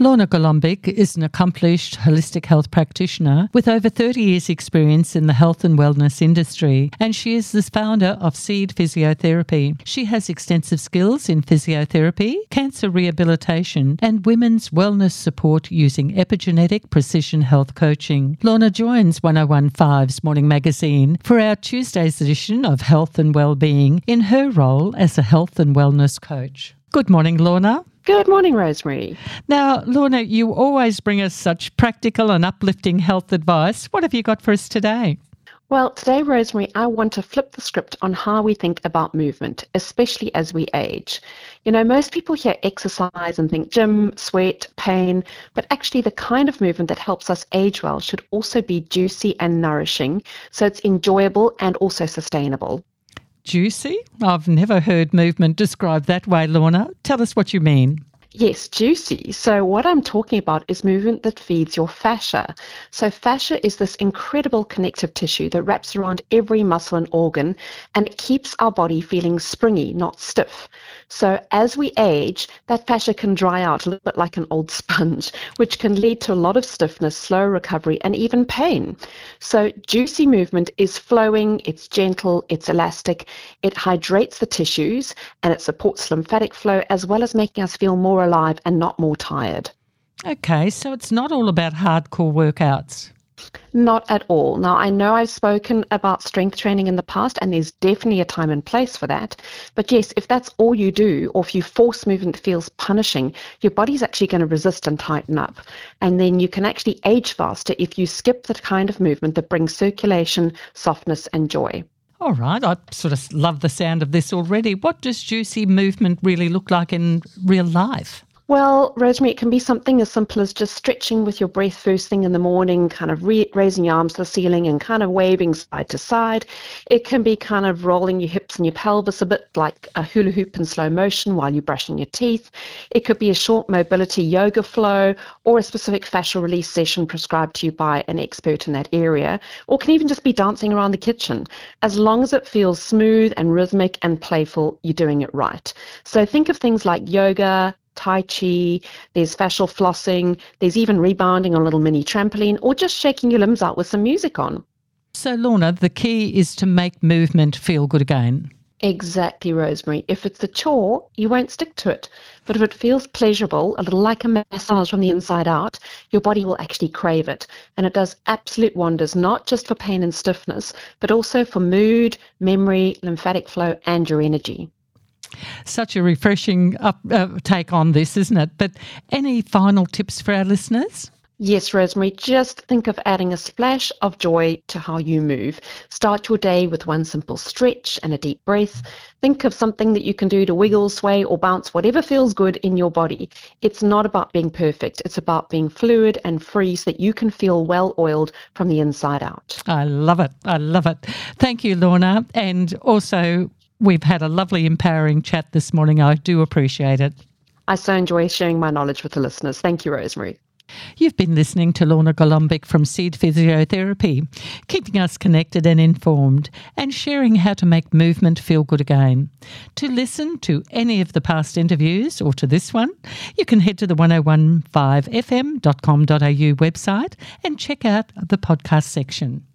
Lorna Golombek is an accomplished holistic health practitioner with over 30 years' experience in the health and wellness industry, and she is the founder of Seed Physiotherapy. She has extensive skills in physiotherapy, cancer rehabilitation, and women's wellness support using epigenetic precision health coaching. Lorna joins 1015's Morning Magazine for our Tuesday's edition of Health and Wellbeing in her role as a health and wellness coach. Good morning, Lorna. Good morning, Rosemary. Now, Lorna, you always bring us such practical and uplifting health advice. What have you got for us today? Well, today, Rosemary, I want to flip the script on how we think about movement, especially as we age. You know, most people hear exercise and think gym, sweat, pain, but actually the kind of movement that helps us age well should also be juicy and nourishing, so it's enjoyable and also sustainable. Juicy? I've never heard movement described that way, Lorna. Tell us what you mean. Yes, juicy. So what I'm talking about is movement that feeds your fascia. So fascia is this incredible connective tissue that wraps around every muscle and organ, and it keeps our body feeling springy, not stiff. So as we age, that fascia can dry out a little bit like an old sponge, which can lead to a lot of stiffness, slow recovery, and even pain. So juicy movement is flowing, it's gentle, it's elastic, it hydrates the tissues, and it supports lymphatic flow as well as making us feel more alive and not more tired. Okay, so it's not all about hardcore workouts. Not at all. Now, I know I've spoken about strength training in the past, and there's definitely a time and place for that. But yes, if that's all you do, or if you force movement that feels punishing, your body's actually going to resist and tighten up. And then you can actually age faster if you skip the kind of movement that brings circulation, softness, and joy. All right, I sort of love the sound of this already. What does juicy movement really look like in real life? Well, Rosemary, it can be something as simple as just stretching with your breath first thing in the morning, kind of raising your arms to the ceiling and kind of waving side to side. It can be kind of rolling your hips and your pelvis a bit like a hula hoop in slow motion while you're brushing your teeth. It could be a short mobility yoga flow or a specific fascial release session prescribed to you by an expert in that area, or can even just be dancing around the kitchen. As long as it feels smooth and rhythmic and playful, you're doing it right. So think of things like yoga, Tai Chi, there's fascial flossing, there's even rebounding on a little mini trampoline, or just shaking your limbs out with some music on. So, Lorna, the key is to make movement feel good again. Exactly, Rosemary. If it's a chore, you won't stick to it. But if it feels pleasurable, a little like a massage from the inside out, your body will actually crave it. And it does absolute wonders, not just for pain and stiffness, but also for mood, memory, lymphatic flow, and your energy. Such a refreshing take on this, isn't it? But any final tips for our listeners? Yes, Rosemary, just think of adding a splash of joy to how you move. Start your day with one simple stretch and a deep breath. Think of something that you can do to wiggle, sway, or bounce, whatever feels good in your body. It's not about being perfect. It's about being fluid and free so that you can feel well-oiled from the inside out. I love it. I love it. Thank you, Lorna. And also, we've had a lovely, empowering chat this morning. I do appreciate it. I so enjoy sharing my knowledge with the listeners. Thank you, Rosemary. You've been listening to Lorna Golombek from Seed Physiotherapy, keeping us connected and informed and sharing how to make movement feel good again. To listen to any of the past interviews or to this one, you can head to the 1015fm.com.au website and check out the podcast section.